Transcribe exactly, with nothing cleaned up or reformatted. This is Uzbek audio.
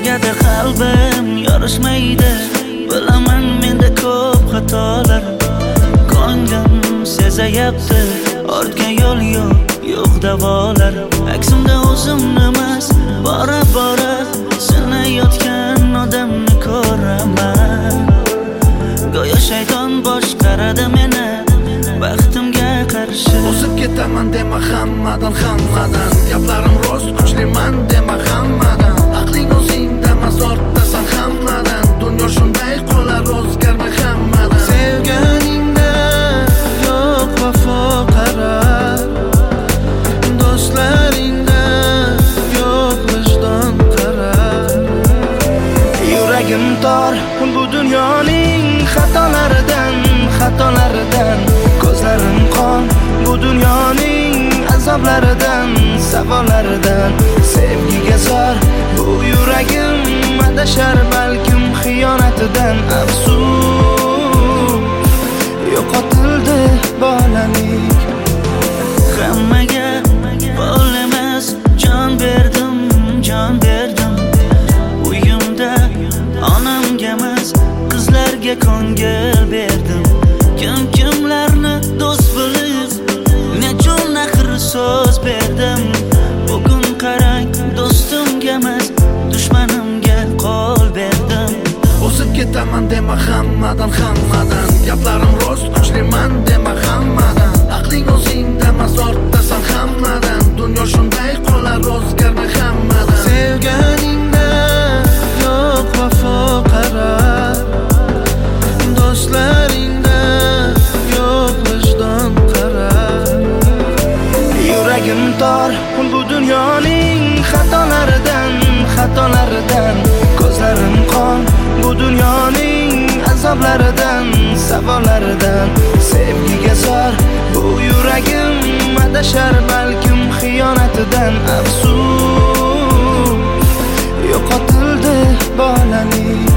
Istagadi qalbim yorishmaydi, bilaman menda ko'p xatolar. Ko'nglim sezayapti, ortga yo'l yo'q, yo'q davolar. Aksimda o'zimni emas, bora bora sinayotgan odamni ko'raman. Go'yo shayton boshqaradi meni, baxtimga qarshi. O'zib ketaman dema hammadan, hammadan. Gaplarim rost, kuchliman dema hammadan. Aqling o'zingda emas, ortdasan hammadan. Dunyo shunday qolar, o'zgarmay hammadan. Sevganingda yo'q vafo qarar, do'stlaringda yo'q vijdon qarar. Yuragim tor bu dunyoning xatolaridan, xatolaridan. Ko'zlarim qon bu dunyoning azoblaridan, savollaridan. Sevgiga zor bu yuragim adashar balkim xiyonatidan. Afsus, yo'qotildi bolalik. Hammaga pul emas, jon berdim, jon berdim. Uyimda onamga emas, qizlarga ko'ngil berdim. Kim kimlarni do'st bilib, nechun axir so'z berdim. Bugun qarang, do'stimga emas, dushmanimga qo'l berdim. O'zib ketaman dema hammadan, hammadan. Gaplarim rost, kuchliman dema hammadan. Aqling o'zingda emas, ortdasan hammadan. Dunyo shunday qolar, o'zgarmay hammadan. Sevganingda yo'q vafo qarar, do'stlaringda yo'q vijdon qarar. Yuragim tor bu dunyoning xatolaridan, xatolaridan. Ko'zlarim qon bu dunyoning azoblaridan, savollaridan. Sevgiga zor bu yuragim adashar balkim xiyonatidan. Afsus, yo'qotildi bolalik.